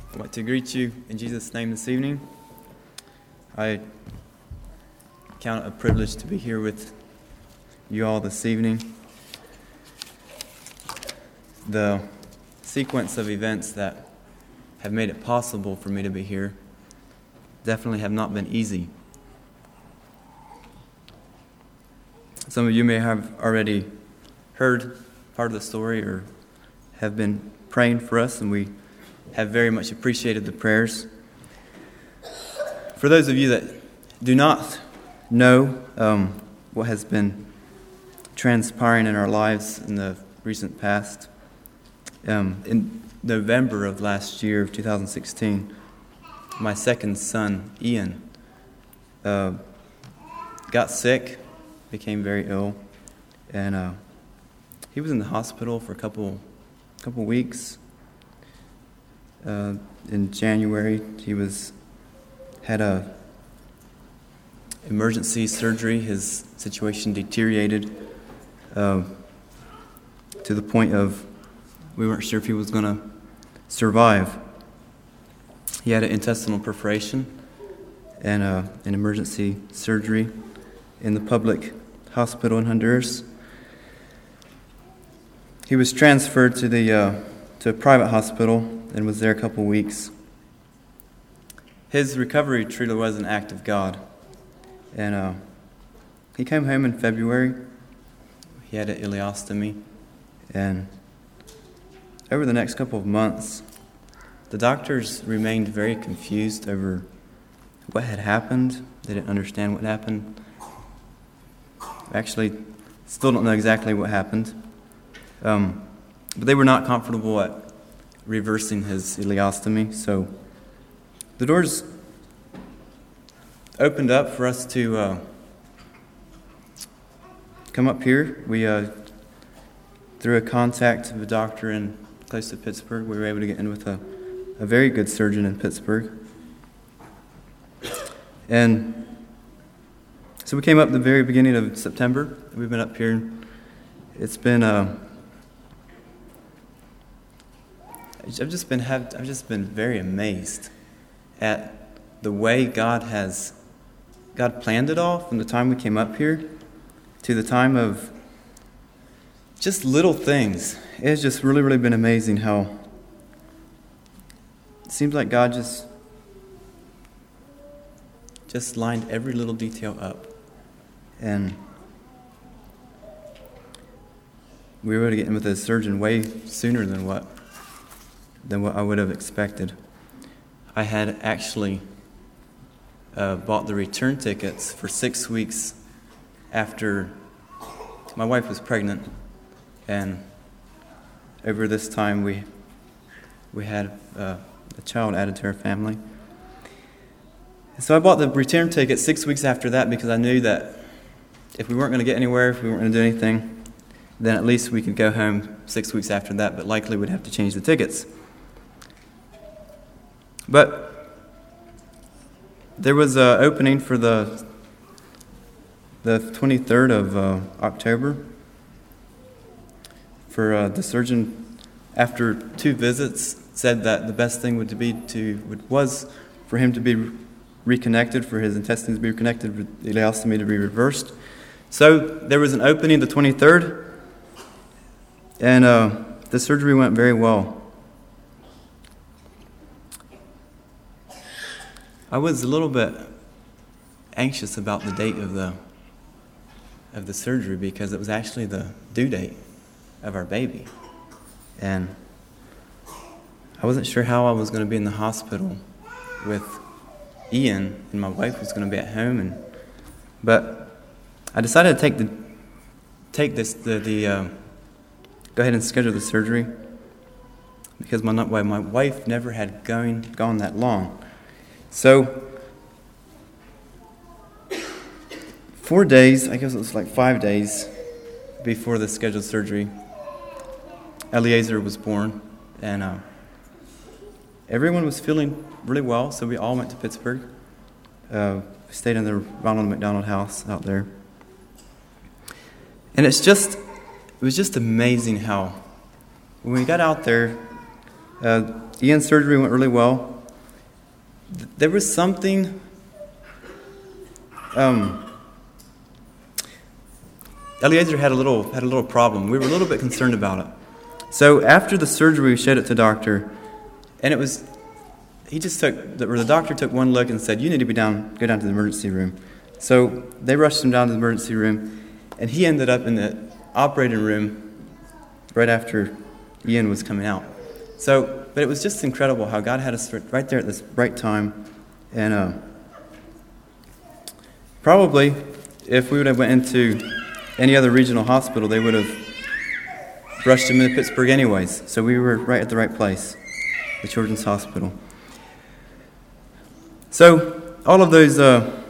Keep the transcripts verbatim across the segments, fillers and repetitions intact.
I'd like to greet you in Jesus' name this evening. I count it a privilege to be here with you all this evening. The sequence of events that have made it possible for me to be here definitely have not been easy. Some of you may have already heard part of the story or have been praying for us, and we have very much appreciated the prayers. For those of you that do not know um, what has been transpiring in our lives in the recent past, um, in November of last year, of two thousand sixteen, my second son, Ian, uh, got sick, became very ill, and uh, he was in the hospital for a couple, couple weeks. Uh, in January, he was had a emergency surgery. His situation deteriorated uh, to the point of we weren't sure if he was going to survive. He had an intestinal perforation and uh, an emergency surgery in the public hospital in Honduras. He was transferred to the uh, to a private hospital and was there a couple weeks. His recovery truly was an act of God. And uh, he came home in February. He had an ileostomy. And over the next couple of months, the doctors remained very confused over what had happened. They didn't understand what happened. Actually, still don't know exactly what happened. Um, but they were not comfortable at reversing his ileostomy. So the doors opened up for us to uh, come up here. We, uh, through a contact of a doctor in close to Pittsburgh, we were able to get in with a, a very good surgeon in Pittsburgh. And so we came up the very beginning of September. We've been up here. It's been uh, I've just been have I've just been very amazed at the way God has God planned it all from the time we came up here to the time of just little things. It's just really, really been amazing how it seems like God just just lined every little detail up. And we were able to get in with a surgeon way sooner than what than what I would have expected. I had actually uh, bought the return tickets for six weeks after my wife was pregnant, and over this time we we had uh, a child added to our family. And so I bought the return ticket six weeks after that because I knew that if we weren't going to get anywhere, if we weren't going to do anything, then at least we could go home six weeks after that, but likely we'd have to change the tickets. But there was an opening for the the twenty-third of uh, October for uh, the surgeon. After two visits, said that the best thing would be to would, was for him to be reconnected, for his intestines to be reconnected, for the ileostomy to be reversed. So there was an opening the twenty-third, and uh, the surgery went very well. I was a little bit anxious about the date of the of the surgery because it was actually the due date of our baby. And I wasn't sure how I was going to be in the hospital with Ian, and my wife was going to be at home. And but I decided to take the take this the the uh, go ahead and schedule the surgery because my my wife never had going gone that long. So, four days, I guess it was like five days before the scheduled surgery, Eliezer was born, and uh, everyone was feeling really well, so we all went to Pittsburgh. Uh, we stayed in the Ronald McDonald house out there. And it's just, it was just amazing how, when we got out there, Uh, Ian's surgery went really well. There was something... Um, Eliezer had a little had a little problem. We were a little bit concerned about it. So after the surgery, we showed it to the doctor, and it was he just took the, or the doctor took one look and said, "You need to be down, go down to the emergency room." So they rushed him down to the emergency room, and he ended up in the operating room right after Ian was coming out. So, but it was just incredible how God had us right there at this right time, and uh, probably if we would have went into any other regional hospital, they would have rushed him into Pittsburgh anyways. So we were right at the right place, the Children's Hospital. So all of those, uh,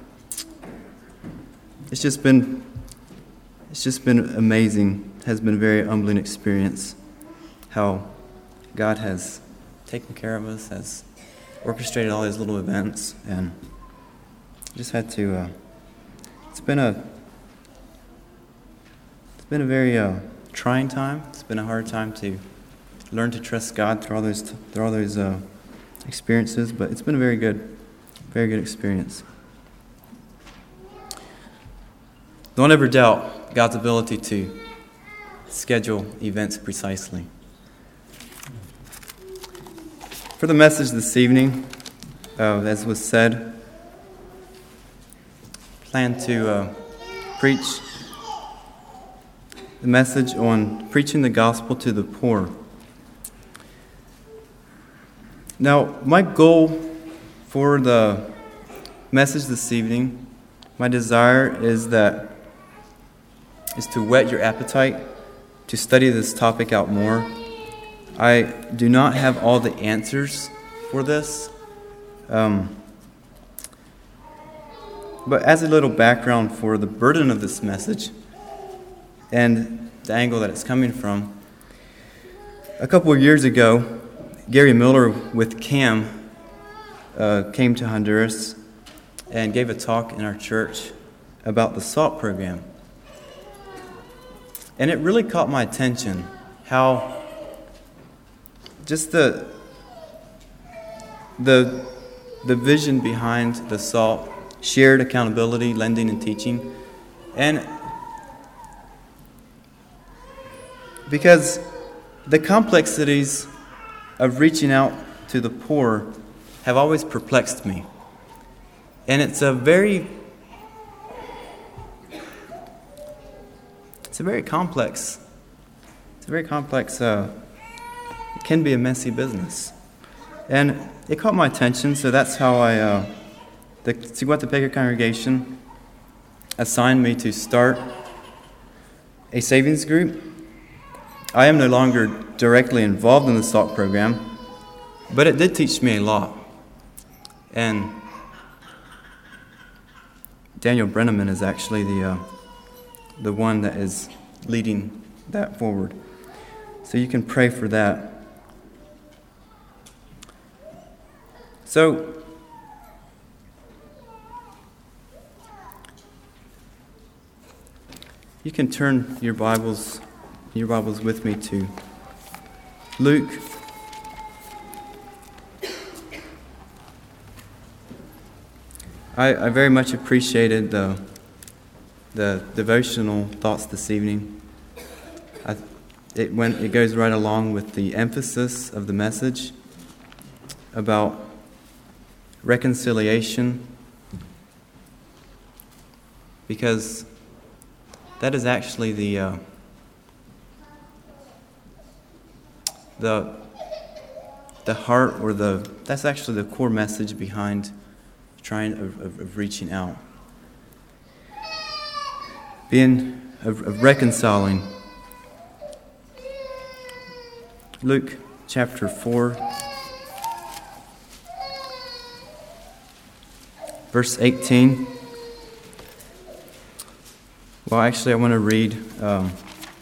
it's just been, it's just been amazing. It has been a very humbling experience. How God has taken care of us, has orchestrated all these little events, and just had to. Uh, it's been a. It's been a very uh, trying time. It's been a hard time to learn to trust God through all those through all those uh, experiences, but it's been a very good, very good experience. Don't ever doubt God's ability to schedule events precisely. For the message this evening, uh, as was said, plan to uh, preach the message on preaching the gospel to the poor. Now, my goal for the message this evening, my desire is that is to whet your appetite to study this topic out more. I do not have all the answers for this. Um, but as a little background for the burden of this message and the angle that it's coming from, a couple of years ago, Gary Miller with CAM uh, came to Honduras and gave a talk in our church about the SALT program. And it really caught my attention how just the the the vision behind the SALT, shared accountability, lending, and teaching. And because the complexities of reaching out to the poor have always perplexed me. And it's a very it's a very complex it's a very complex uh, it can be a messy business. And it caught my attention, so that's how I, uh, the Segueta Baker congregation assigned me to start a savings group. I am no longer directly involved in the SALT program, but it did teach me a lot. And Daniel Brenneman is actually the, uh, the one that is leading that forward. So you can pray for that. So, you can turn your Bibles, your Bibles with me to Luke. I, I very much appreciated the the devotional thoughts this evening. I, it went. It goes right along with the emphasis of the message about reconciliation, because that is actually the uh, the the heart, or the that's actually the core message behind trying of, of, of reaching out, being of, of reconciling. Luke chapter four. Verse eighteen. Well, actually, I want to read um,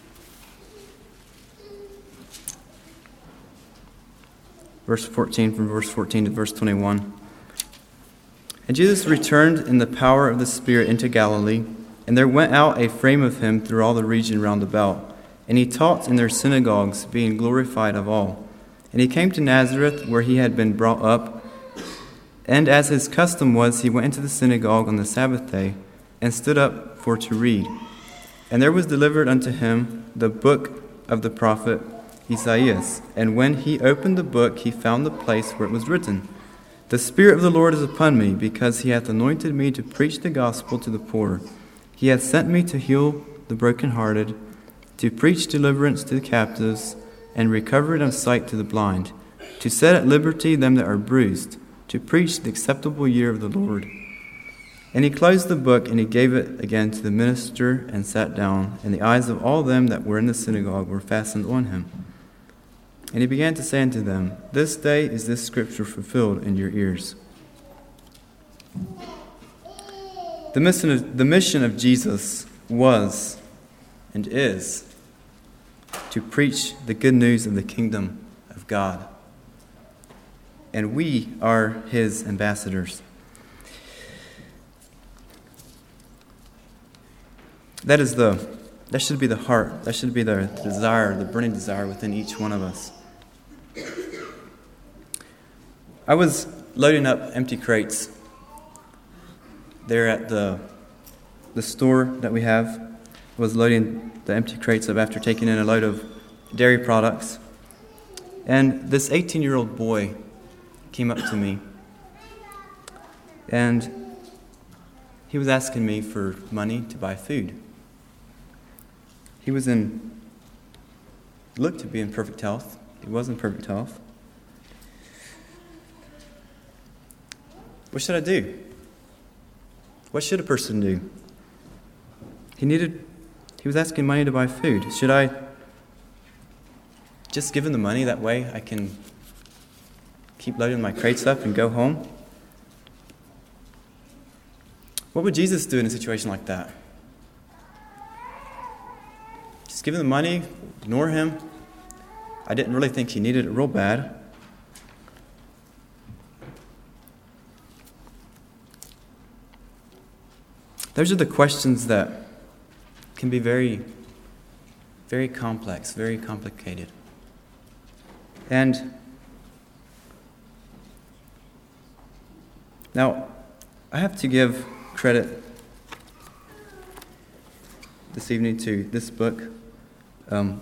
verse fourteen, from verse fourteen to verse twenty-one. And Jesus returned in the power of the Spirit into Galilee, and there went out a fame of him through all the region round about. And he taught in their synagogues, being glorified of all. And he came to Nazareth, where he had been brought up. And as his custom was, he went into the synagogue on the Sabbath day, and stood up for to read. And there was delivered unto him the book of the prophet Isaiah. And when he opened the book, he found the place where it was written, The Spirit of the Lord is upon me, because he hath anointed me to preach the gospel to the poor. He hath sent me to heal the brokenhearted, to preach deliverance to the captives, and recovery of sight to the blind, to set at liberty them that are bruised, to preach the acceptable year of the Lord. And he closed the book, and he gave it again to the minister, and sat down. And the eyes of all them that were in the synagogue were fastened on him. And he began to say unto them, This day is this scripture fulfilled in your ears. The mission of, the mission of Jesus was and is to preach the good news of the kingdom of God. And we are his ambassadors. That is the that should be the heart, that should be the desire, the burning desire within each one of us. I was loading up empty crates there at the the store that we have. I was loading the empty crates up after taking in a load of dairy products. And this eighteen-year-old boy came up to me. And he was asking me for money to buy food. He was in, looked to be in perfect health. He was in perfect health. What should I do? What should a person do? He needed, he was asking money to buy food. Should I just give him the money? That way I can keep loading my crates up and go home? What would Jesus do in a situation like that? Just give him the money, ignore him. I didn't really think he needed it real bad. Those are the questions that can be very, very complex, very complicated. And now, I have to give credit this evening to this book. Um,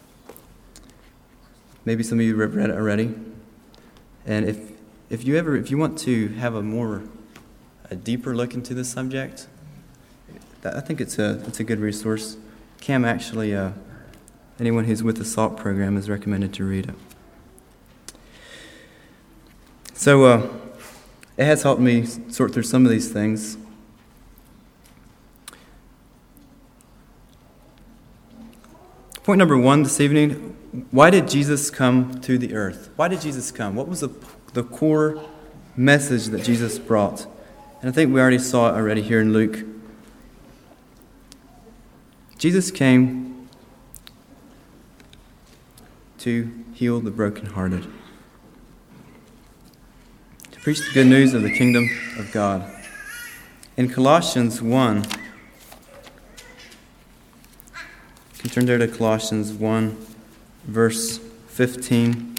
maybe some of you have read it already. And if if you ever, if you want to have a more, a deeper look into this subject, that, I think it's a it's a good resource. Cam actually, uh, anyone who's with the SALT program is recommended to read it. So uh, it has helped me sort through some of these things. Point number one this evening, why did Jesus come to the earth? Why did Jesus come? What was the, the core message that Jesus brought? And I think we already saw it already here in Luke. Jesus came to heal the brokenhearted, to preach the good news of the kingdom of God. In Colossians one, you can turn there to Colossians one, verse fifteen.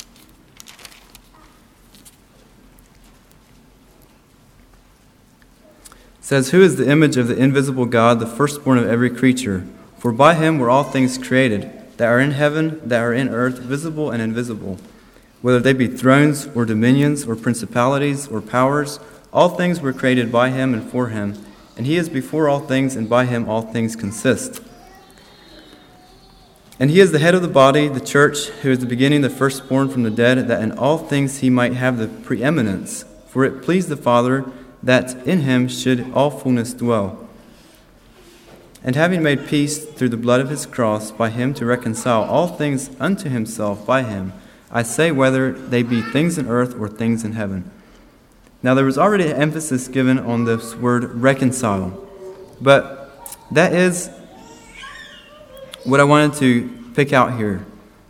It says, Who is the image of the invisible God, the firstborn of every creature? For by him were all things created, that are in heaven, that are in earth, visible and invisible. Whether they be thrones or dominions or principalities or powers, all things were created by him and for him. And he is before all things, and by him all things consist. And he is the head of the body, the church, who is the beginning, the firstborn from the dead, that in all things he might have the preeminence. For it pleased the Father that in him should all fullness dwell. And having made peace through the blood of his cross, by him to reconcile all things unto himself by him, I say whether they be things in earth or things in heaven. Now there was already an emphasis given on this word reconcile, but that is what I wanted to pick out here.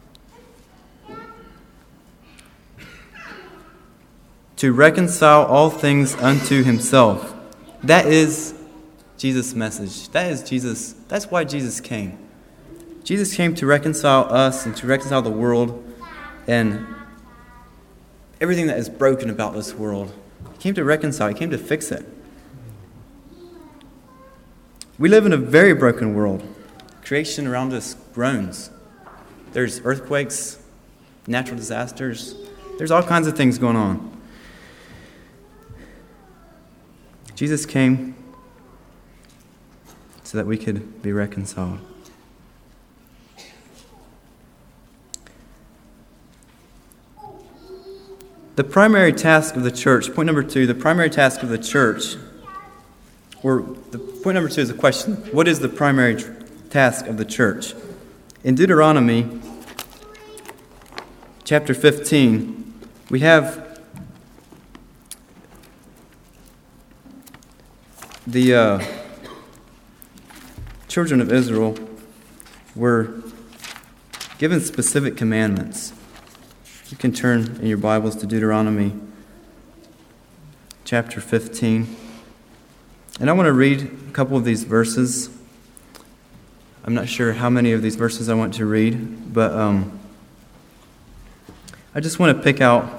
To reconcile all things unto himself. That is Jesus' message. That is Jesus. That's why Jesus came. Jesus came to reconcile us and to reconcile the world and everything that is broken about this world. He came to reconcile. He came to fix it. We live in a very broken world. Creation around us groans. There's earthquakes, natural disasters. There's all kinds of things going on. Jesus came so that we could be reconciled. The primary task of the church, point number two, the primary task of the church, or the point number two is a question. What is the primary tr- task of the church? In Deuteronomy chapter fifteen, we have the uh, children of Israel were given specific commandments. You can turn in your Bibles to Deuteronomy chapter fifteen. And I want to read a couple of these verses. I'm not sure how many of these verses I want to read, but um, I just want to pick out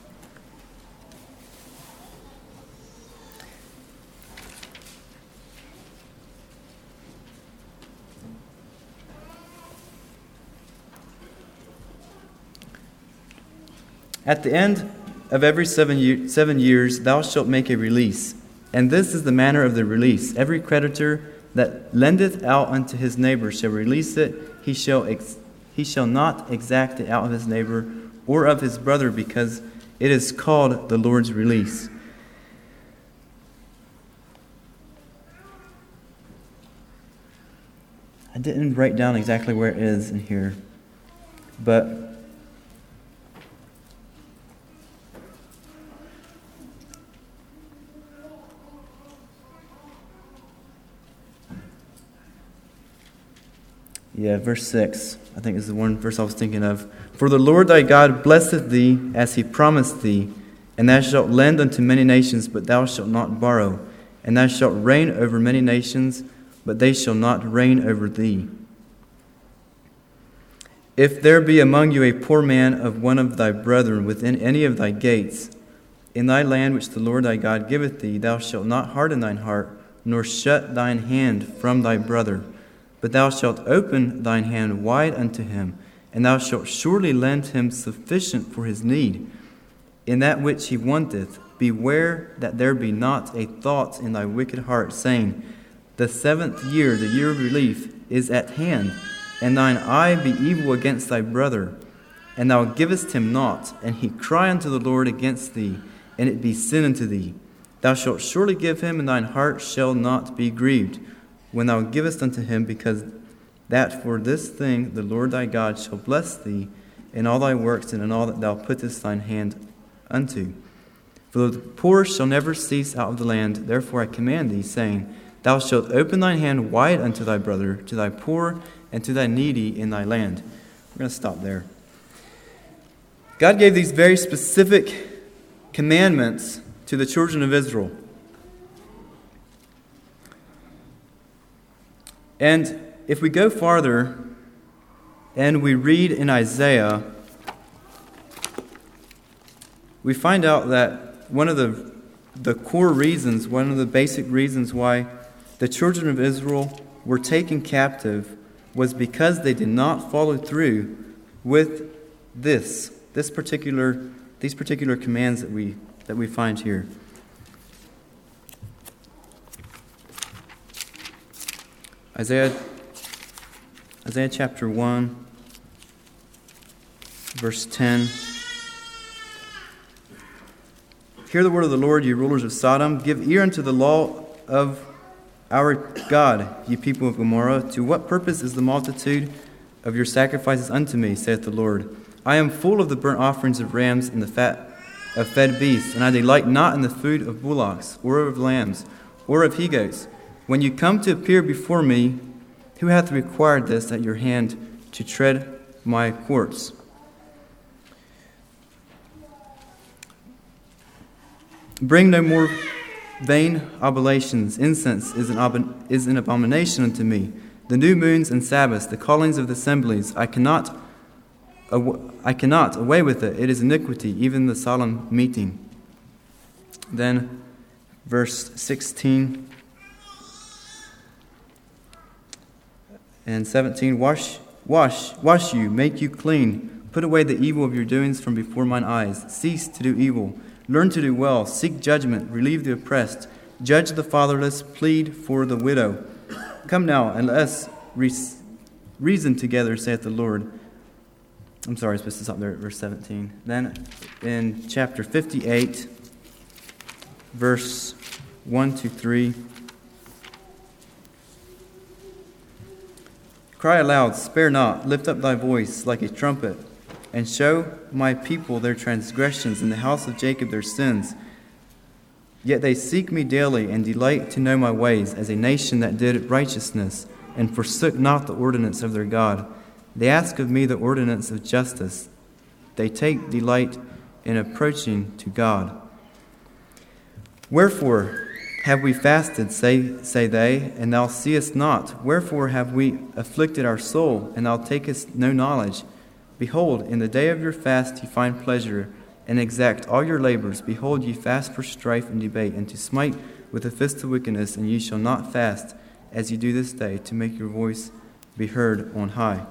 At the end of every seven, year, seven years thou shalt make a release, and this is the manner of the release. Every creditor that lendeth out unto his neighbor shall release it. He shall ex- he shall not exact it out of his neighbor or of his brother, because it is called the Lord's release. I didn't write down exactly where it is in here, but Yeah, verse six, I think is the one verse I was thinking of. For the Lord thy God blesseth thee as he promised thee, and thou shalt lend unto many nations, but thou shalt not borrow. And thou shalt reign over many nations, but they shall not reign over thee. If there be among you a poor man of one of thy brethren within any of thy gates, in thy land which the Lord thy God giveth thee, thou shalt not harden thine heart, nor shut thine hand from thy brother, but thou shalt open thine hand wide unto him, and thou shalt surely lend him sufficient for his need. In that which he wanteth, beware that there be not a thought in thy wicked heart, saying, The seventh year, the year of relief, is at hand, and thine eye be evil against thy brother, and thou givest him naught, and he cry unto the Lord against thee, and it be sin unto thee. Thou shalt surely give him, and thine heart shall not be grieved, when thou givest unto him, because that for this thing the Lord thy God shall bless thee in all thy works and in all that thou puttest thine hand unto. For the poor shall never cease out of the land, therefore I command thee, saying, Thou shalt open thine hand wide unto thy brother, to thy poor, and to thy needy in thy land. We're going to stop there. God gave these very specific commandments to the children of Israel. And if we go farther and we read in Isaiah, we find out that one of the, the core reasons, one of the basic reasons why the children of Israel were taken captive was because they did not follow through with this, this particular, these particular commands that we that we find here. Isaiah, Isaiah chapter one, verse ten. Hear the word of the Lord, ye rulers of Sodom. Give ear unto the law of our God, ye people of Gomorrah. To what purpose is the multitude of your sacrifices unto me, saith the Lord? I am full of the burnt offerings of rams and the fat of fed beasts, and I delight not in the food of bullocks, or of lambs, or of he-goats. When you come to appear before me, who hath required this at your hand to tread my courts? Bring no more vain oblations. Incense is an, ob- is an abomination unto me. The new moons and Sabbaths, the callings of the assemblies, I cannot I cannot, away with it. It is iniquity, even the solemn meeting. Then, verse sixteen and seventeen, wash, wash, wash you, make you clean. Put away the evil of your doings from before mine eyes. Cease to do evil. Learn to do well. Seek judgment. Relieve the oppressed. Judge the fatherless. Plead for the widow. Come now, and let us re- reason together, saith the Lord. I'm sorry, I'm supposed to stop there at verse seventeen. Then in chapter fifty-eight, verse one to three. Cry aloud, spare not, lift up thy voice like a trumpet, and show my people their transgressions, and the house of Jacob their sins. Yet they seek me daily, and delight to know my ways, as a nation that did righteousness, and forsook not the ordinance of their God. They ask of me the ordinance of justice. They take delight in approaching to God. Wherefore have we fasted, say, say they, and thou seest not? Wherefore have we afflicted our soul, and thou takest no knowledge? Behold, in the day of your fast ye find pleasure, and exact all your labors. Behold, ye fast for strife and debate, and to smite with the fist of wickedness, and ye shall not fast, as ye do this day, to make your voice be heard on high.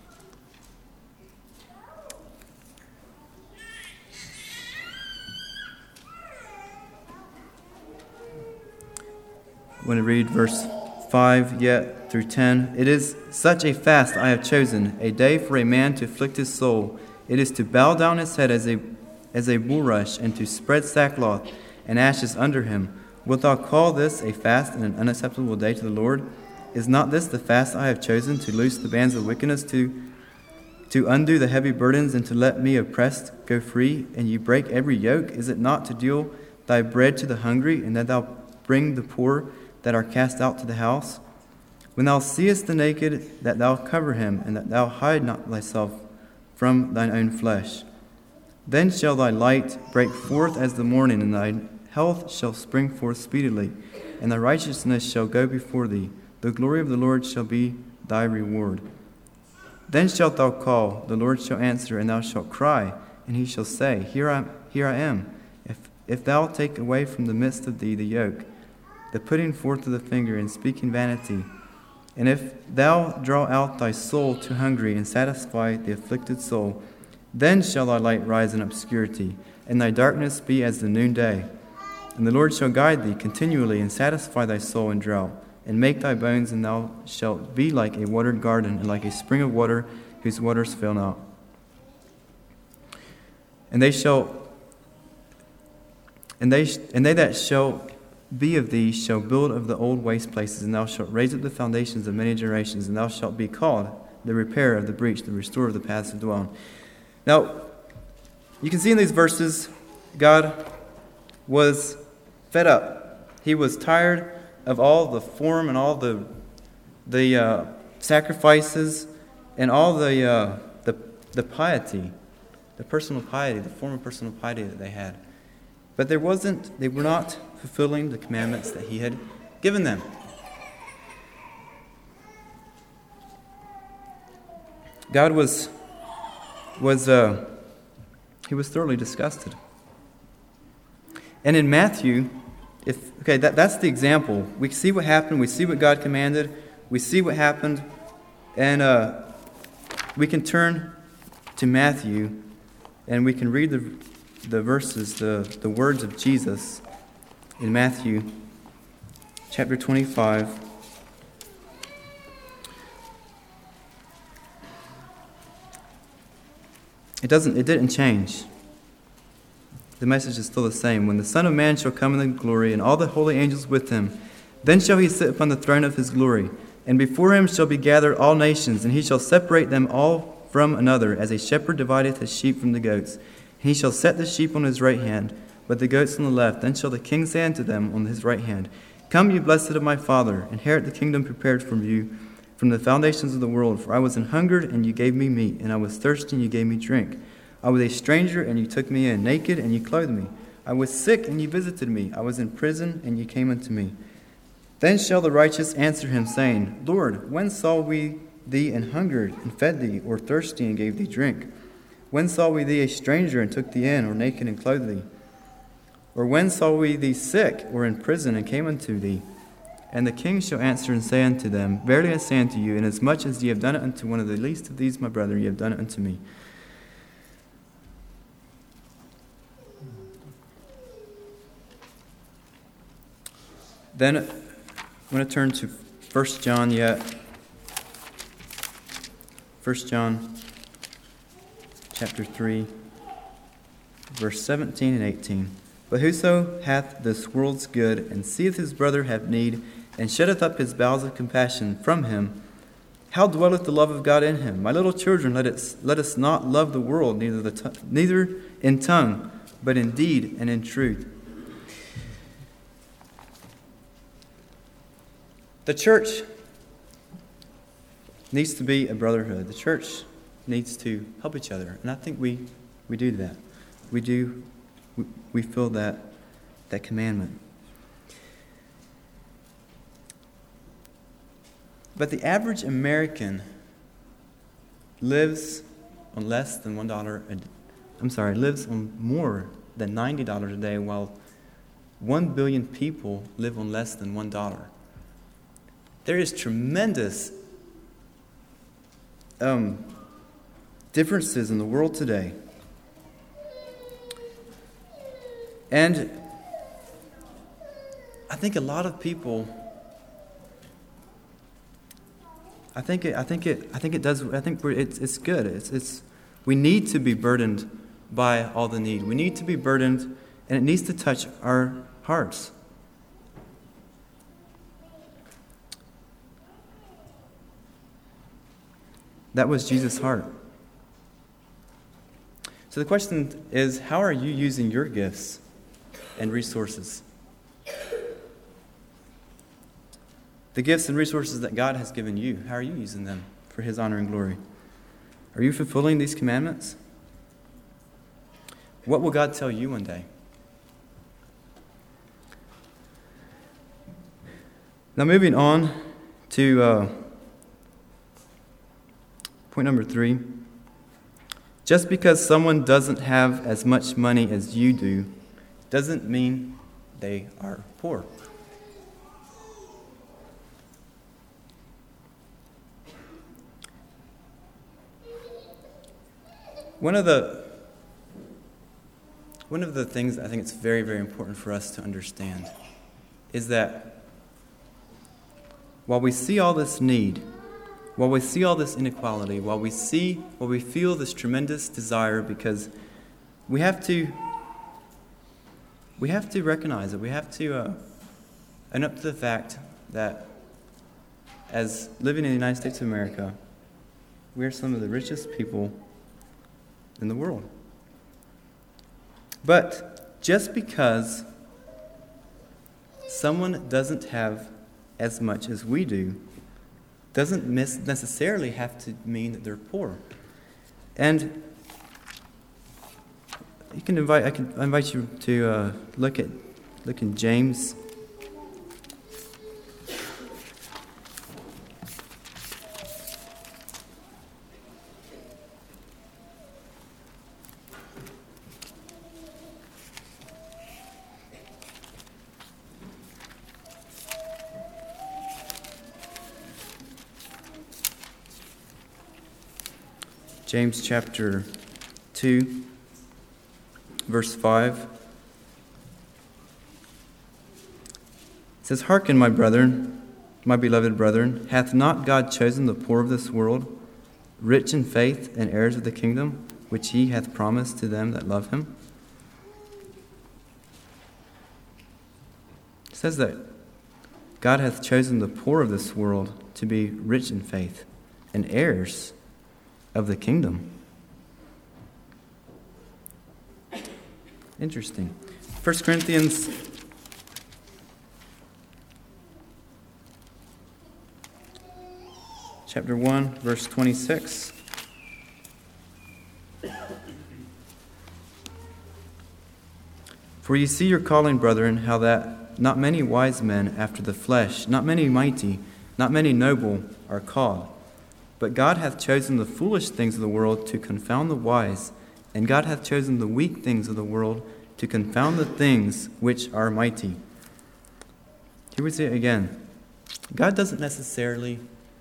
I want to read verse five yet through ten. It is such a fast I have chosen, a day for a man to afflict his soul. It is to bow down his head as a as a bulrush, and to spread sackcloth and ashes under him. Wilt thou call this a fast and an unacceptable day to the Lord? Is not this the fast I have chosen, to loose the bands of wickedness, to to undo the heavy burdens, and to let me oppressed go free, and you break every yoke? Is it not to deal thy bread to the hungry, and that thou bring the poor that are cast out to the house? When thou seest the naked, that thou cover him, and that thou hide not thyself from thine own flesh. Then shall thy light break forth as the morning, and thy health shall spring forth speedily, and thy righteousness shall go before thee. The glory of the Lord shall be thy reward. Then shalt thou call, the Lord shall answer, and thou shalt cry, and he shall say, Here I, here I am. If, if thou take away from the midst of thee the yoke, the putting forth of the finger, and speaking vanity, and if thou draw out thy soul to hungry, and satisfy the afflicted soul, then shall thy light rise in obscurity, and thy darkness be as the noonday. And the Lord shall guide thee continually, and satisfy thy soul in drought, and make thy bones, and thou shalt be like a watered garden, and like a spring of water whose waters fail not. And they shall, and they, and they that shall be of thee shall build of the old waste places, and thou shalt raise up the foundations of many generations, and thou shalt be called the repairer of the breach, the restorer of the paths of dwelling. Now, you can see in these verses, God was fed up. He was tired of all the form and all the the uh, sacrifices and all the, uh, the the piety, the personal piety, the form of personal piety that they had. But there wasn't. They were not fulfilling the commandments that He had given them. God was was uh, He was thoroughly disgusted. And in Matthew, if okay, that, that's the example. We see what happened. We see what God commanded. We see what happened, and uh, we can turn to Matthew, and we can read the the verses, the the words of Jesus in Matthew, chapter twenty-five. It doesn't. It didn't change. The message is still the same. When the Son of Man shall come in the glory, and all the holy angels with him, then shall he sit upon the throne of his glory. And before him shall be gathered all nations, and he shall separate them all from another, as a shepherd divideth his sheep from the goats. And he shall set the sheep on his right hand, but the goats on the left. Then shall the king say unto them on his right hand, Come, ye blessed of my Father, inherit the kingdom prepared for you from the foundations of the world. For I was an hungered, and you gave me meat, and I was thirsty, and you gave me drink. I was a stranger, and you took me in, naked, and you clothed me. I was sick, and you visited me. I was in prison, and you came unto me. Then shall the righteous answer him, saying, Lord, when saw we thee an hungered, and fed thee, or thirsty, and gave thee drink? When saw we thee a stranger and took thee in, or naked and clothed thee? Or when saw we thee sick or in prison and came unto thee? And the king shall answer and say unto them, Verily I say unto you, inasmuch as ye have done it unto one of the least of these my brethren, ye have done it unto me. Then I'm going to turn to First John yet. First John chapter three, verse seventeen and eighteen. But whoso hath this world's good, and seeth his brother have need, and shutteth up his bowels of compassion from him, how dwelleth the love of God in him? My little children, let it let us not love the world, neither the t- neither in tongue, but in deed and in truth. The church needs to be a brotherhood. The church needs to help each other, and I think we we do that. We do. We, we feel that that commandment. But the average American lives on less than one dollar a day. I'm sorry, lives on more than ninety dollars a day, while one billion people live on less than one dollar. There is tremendous um, differences in the world today. And I think a lot of people I think it I think it I think it does I think we're, it's it's good. It's it's we need to be burdened by all the need. We need to be burdened, and it needs to touch our hearts. That was Jesus' heart. So the question is, how are you using your gifts and resources? The gifts and resources that God has given you, how are you using them for His honor and glory? Are you fulfilling these commandments? What will God tell you one day? Now moving on to uh, point number three. Just because someone doesn't have as much money as you do doesn't mean they are poor. One of the one of the things I think it's very, very important for us to understand is that while we see all this need, while we see all this inequality, while we see, while we feel this tremendous desire, because we have to, we have to recognize it. We have to uh, own up to the fact that as living in the United States of America, we are some of the richest people in the world. But just because someone doesn't have as much as we do doesn't necessarily have to mean that they're poor. And you can invite I can invite you to uh, look at look in James. James chapter two, verse five. It says, Hearken, my brethren, my beloved brethren, hath not God chosen the poor of this world, rich in faith and heirs of the kingdom, which he hath promised to them that love him? It says that God hath chosen the poor of this world to be rich in faith and heirs of the kingdom. Interesting. First Corinthians chapter one, verse twenty-six. For ye see your calling, brethren, how that not many wise men after the flesh, not many mighty, not many noble are called. But God hath chosen the foolish things of the world to confound the wise, and God hath chosen the weak things of the world to confound the things which are mighty. Here we see it again. God doesn't necessarily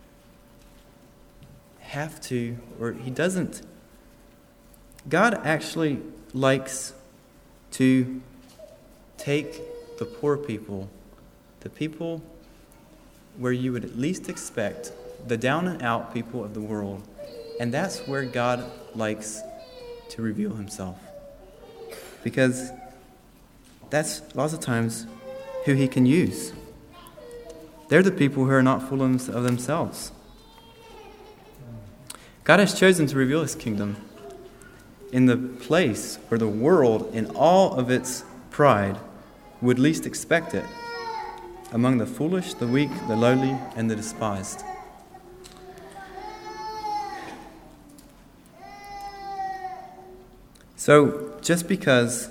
have to, or he doesn't. God actually likes to take the poor people, the people where you would at least expect, the down and out people of the world, and that's where God likes to reveal himself. Because that's lots of times who he can use. They're the people who are not full of themselves. God has chosen to reveal his kingdom in the place where the world, in all of its pride, would least expect it, among the foolish, the weak, the lowly, and the despised. So, just because,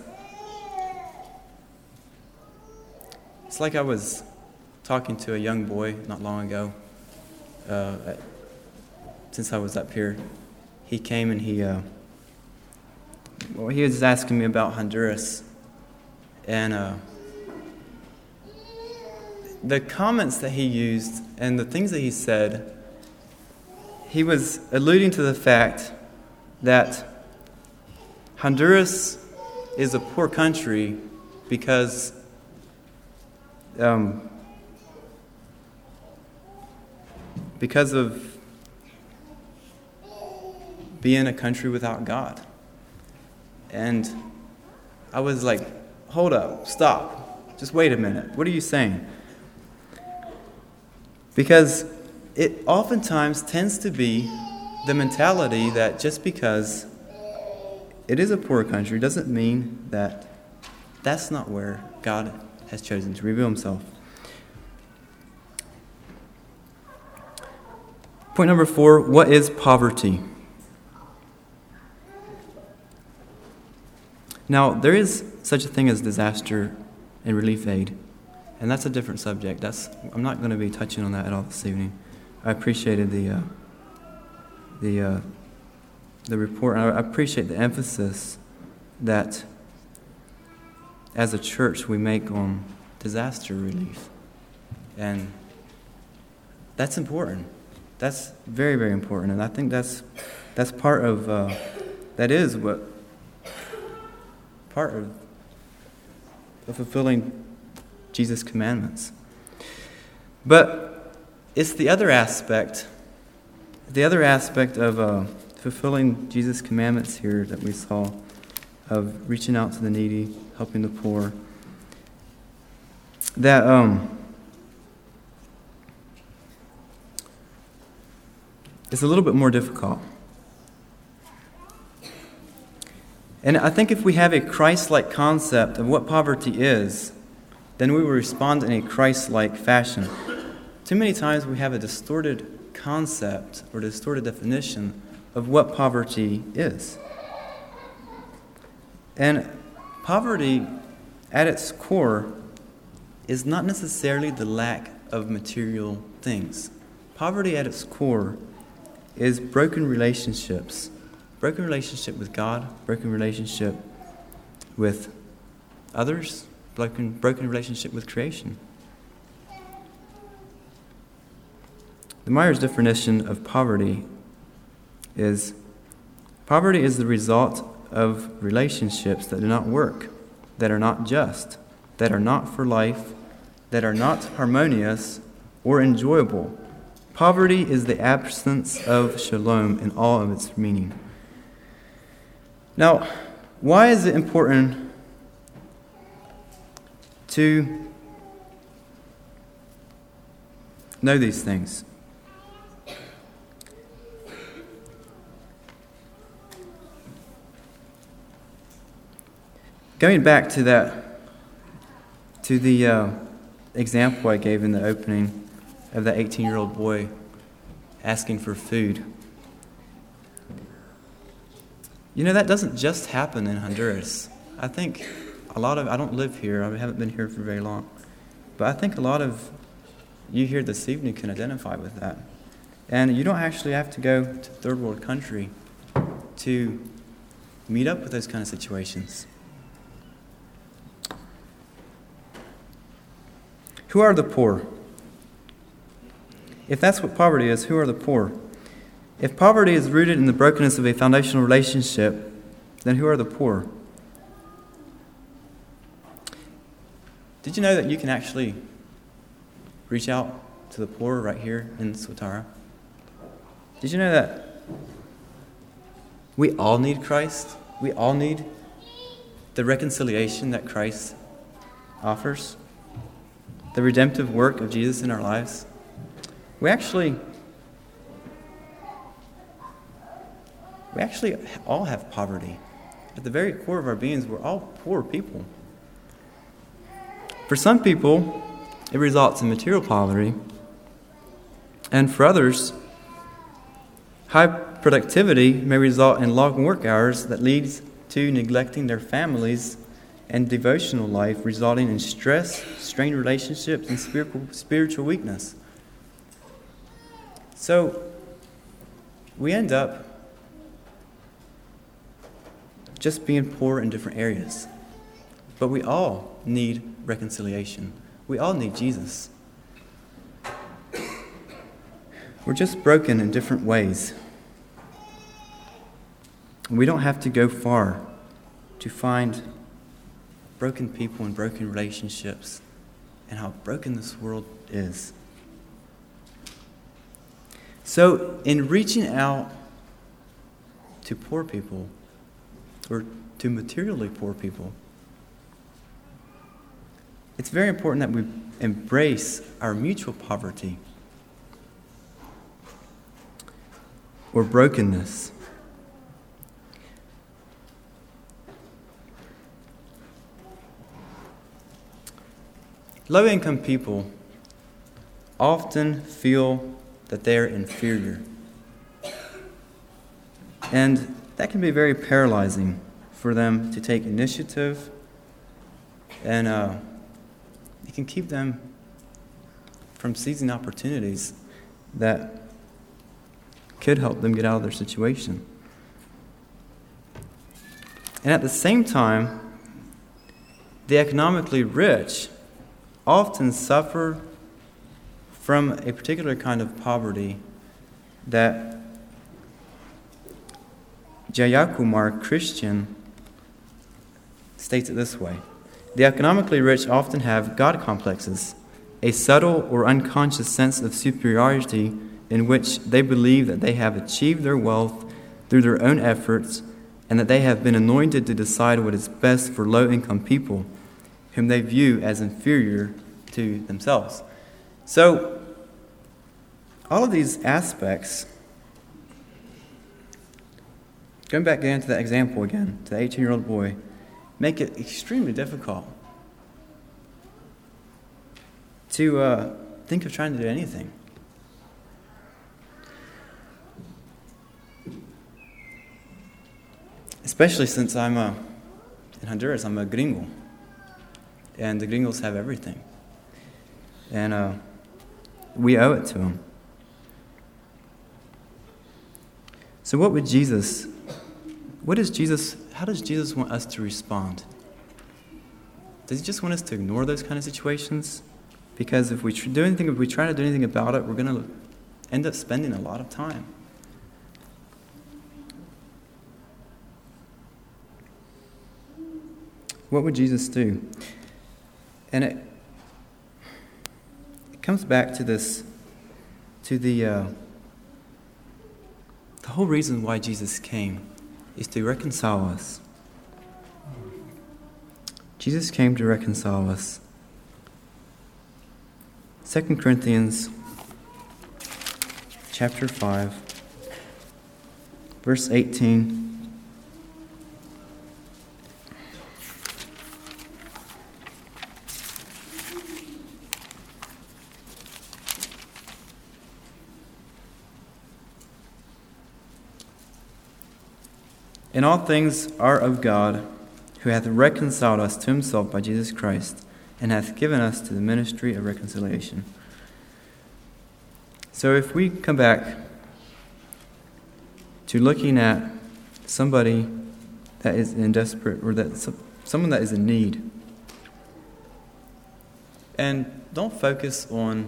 it's like I was talking to a young boy not long ago, uh, since I was up here. He came and he, uh, well, he was asking me about Honduras, and uh, the comments that he used and the things that he said, he was alluding to the fact that Honduras is a poor country because um, because of being a country without God. And I was like, hold up, stop, just wait a minute, what are you saying? Because it oftentimes tends to be the mentality that just because it is a poor country doesn't mean that that's not where God has chosen to reveal himself. Point number four, what is poverty? Now, there is such a thing as disaster and relief aid, and that's a different subject. That's I'm not going to be touching on that at all this evening. I appreciated the uh, the uh, the report, and I appreciate the emphasis that as a church we make on disaster relief, and that's important. That's very, very important, and I think that's that's part of uh, that is what part of, of fulfilling Jesus' commandments. But it's the other aspect, the other aspect of uh, fulfilling Jesus' commandments here that we saw, of reaching out to the needy, helping the poor. That um. It's a little bit more difficult. And I think if we have a Christ-like concept of what poverty is, then we will respond in a Christ-like fashion. Too many times we have a distorted concept or distorted definition of what poverty is. And poverty, at its core, is not necessarily the lack of material things. Poverty at its core is broken relationships. Broken relationship with God, broken relationship with others, broken, broken relationship with creation. The Myers definition of poverty is, poverty is the result of relationships that do not work, that are not just, that are not for life, that are not harmonious or enjoyable. Poverty is the absence of shalom in all of its meaning. Now, why is it important to know these things? Going back to that, to the uh, example I gave in the opening of that eighteen-year-old boy asking for food. You know, that doesn't just happen in Honduras. I think a lot of, I don't live here, I haven't been here for very long, but I think a lot of you here this evening can identify with that. And you don't actually have to go to a third world country to meet up with those kind of situations. Who are the poor? If that's what poverty is, who are the poor? If poverty is rooted in the brokenness of a foundational relationship, then who are the poor? Did you know that you can actually reach out to the poor right here in Swatara? Did you know that we all need Christ? We all need the reconciliation that Christ offers, the redemptive work of Jesus in our lives. We actually, we actually all have poverty. At the very core of our beings, we're all poor people. For some people, it results in material poverty, and for others, high productivity may result in long work hours that leads to neglecting their families and devotional life, resulting in stress, strained relationships, and spiritual spiritual weakness. So, we end up just being poor in different areas. But we all need reconciliation. We all need Jesus. We're just broken in different ways. We don't have to go far to find broken people and broken relationships and how broken this world is. So, in reaching out to poor people, or to materially poor people, it's very important that we embrace our mutual poverty or brokenness. Low-income people often feel that they're inferior. And that can be very paralyzing for them to take initiative, and uh, it can keep them from seizing opportunities that could help them get out of their situation. And at the same time, the economically rich often suffer from a particular kind of poverty that Jayakumar Christian states it this way: the economically rich often have God complexes, a subtle or unconscious sense of superiority in which they believe that they have achieved their wealth through their own efforts and that they have been anointed to decide what is best for low-income people, whom they view as inferior to themselves. So, all of these aspects, going back again to that example again, to the eighteen-year-old boy, make it extremely difficult to uh, think of trying to do anything. Especially since I'm a, in Honduras, I'm a gringo. And the gringos have everything. And uh, we owe it to them. So what would Jesus, what is Jesus, how does Jesus want us to respond? Does he just want us to ignore those kind of situations? Because if we do anything, if we try to do anything about it, we're going to end up spending a lot of time. What would Jesus do? And it, it comes back to this, to the uh, the whole reason why Jesus came is to reconcile us. Jesus came to reconcile us. Second Corinthians chapter five, verse eighteen. And all things are of God, who hath reconciled us to himself by Jesus Christ, and hath given us to the ministry of reconciliation. So if we come back to looking at somebody that is in desperate, or that someone that is in need, and don't focus on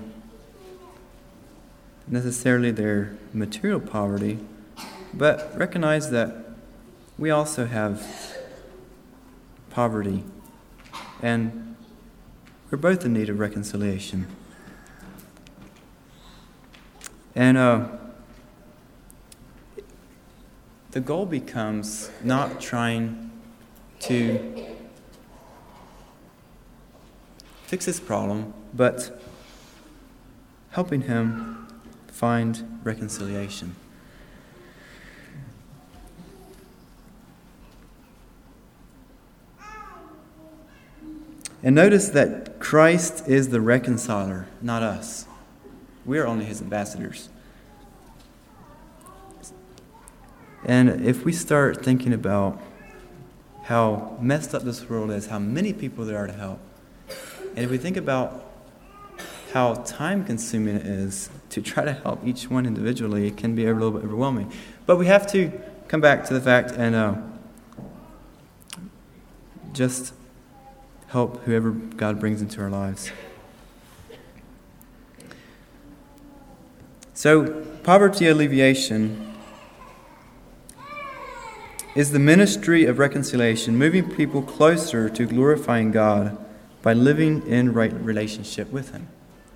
necessarily their material poverty, but recognize that we also have poverty, and we're both in need of reconciliation. And uh, the goal becomes not trying to fix this problem, but helping him find reconciliation. And notice that Christ is the reconciler, not us. We are only his ambassadors. And if we start thinking about how messed up this world is, how many people there are to help, and if we think about how time-consuming it is to try to help each one individually, it can be a little bit overwhelming. But we have to come back to the fact and uh, just help whoever God brings into our lives. So, poverty alleviation is the ministry of reconciliation, moving people closer to glorifying God by living in right relationship with him.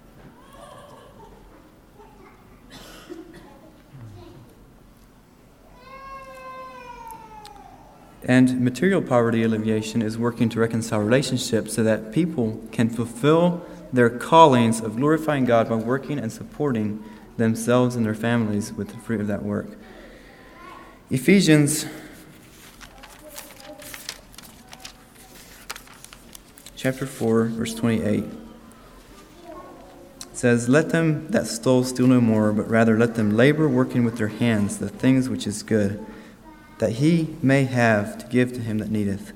And material poverty alleviation is working to reconcile relationships so that people can fulfill their callings of glorifying God by working and supporting themselves and their families with the fruit of that work. Ephesians chapter four, verse twenty-eight says, "Let them that stole steal no more, but rather let them labor, working with their hands the things which is good, that he may have to give to him that needeth."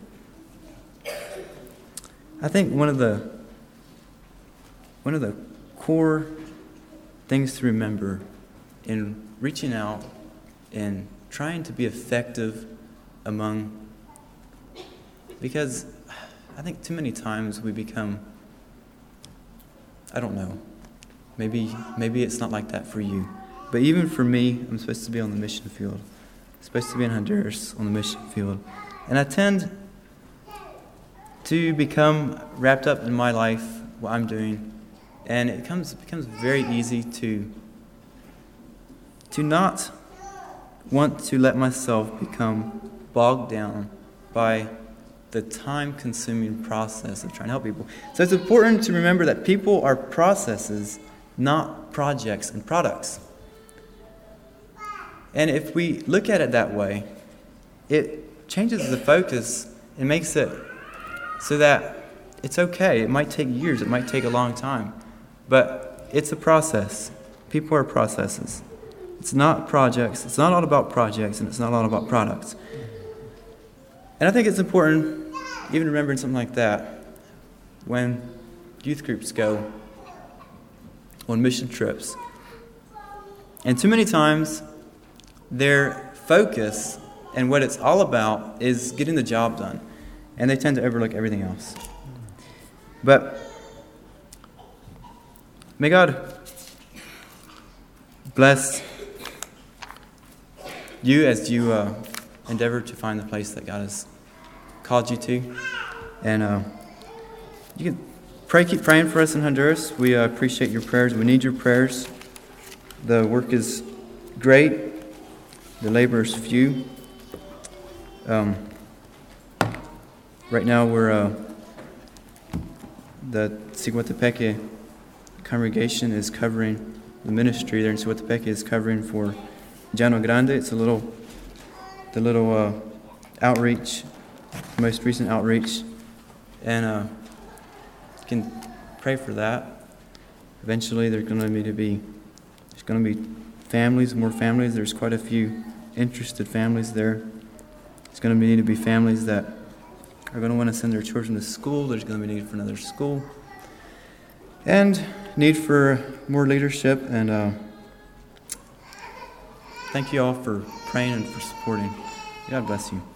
I think one of the one of the core things to remember in reaching out and trying to be effective among, because I think too many times we become, I don't know, maybe maybe it's not like that for you, but even for me, I'm supposed to be on the mission field. Supposed to be in Honduras on the mission field. And I tend to become wrapped up in my life, what I'm doing, and it becomes, it becomes very easy to, to not want to let myself become bogged down by the time-consuming process of trying to help people. So it's important to remember that people are processes, not projects and products. And if we look at it that way, it changes the focus and makes it so that it's okay. It might take years. It might take a long time. But it's a process. People are processes. It's not projects. It's not all about projects, and it's not all about products. And I think it's important, even remembering something like that, when youth groups go on mission trips. And too many times, their focus and what it's all about is getting the job done. And they tend to overlook everything else. But may God bless you as you uh, endeavor to find the place that God has called you to. And uh, you can pray, keep praying for us in Honduras. We uh, appreciate your prayers. We need your prayers. The work is great. The labor is few. Um, right now we're, uh, the Siguatepeque congregation is covering, the ministry there in Siguatepeque is covering for Llano Grande. It's a little, the little uh, outreach, most recent outreach. And uh, you can pray for that. Eventually there's going to need to be, there's going to be families, more families. There's quite a few interested families there. There's going to need to be families that are going to want to send their children to school. There's going to be need for another school. And need for more leadership and uh, thank you all for praying and for supporting. God bless you.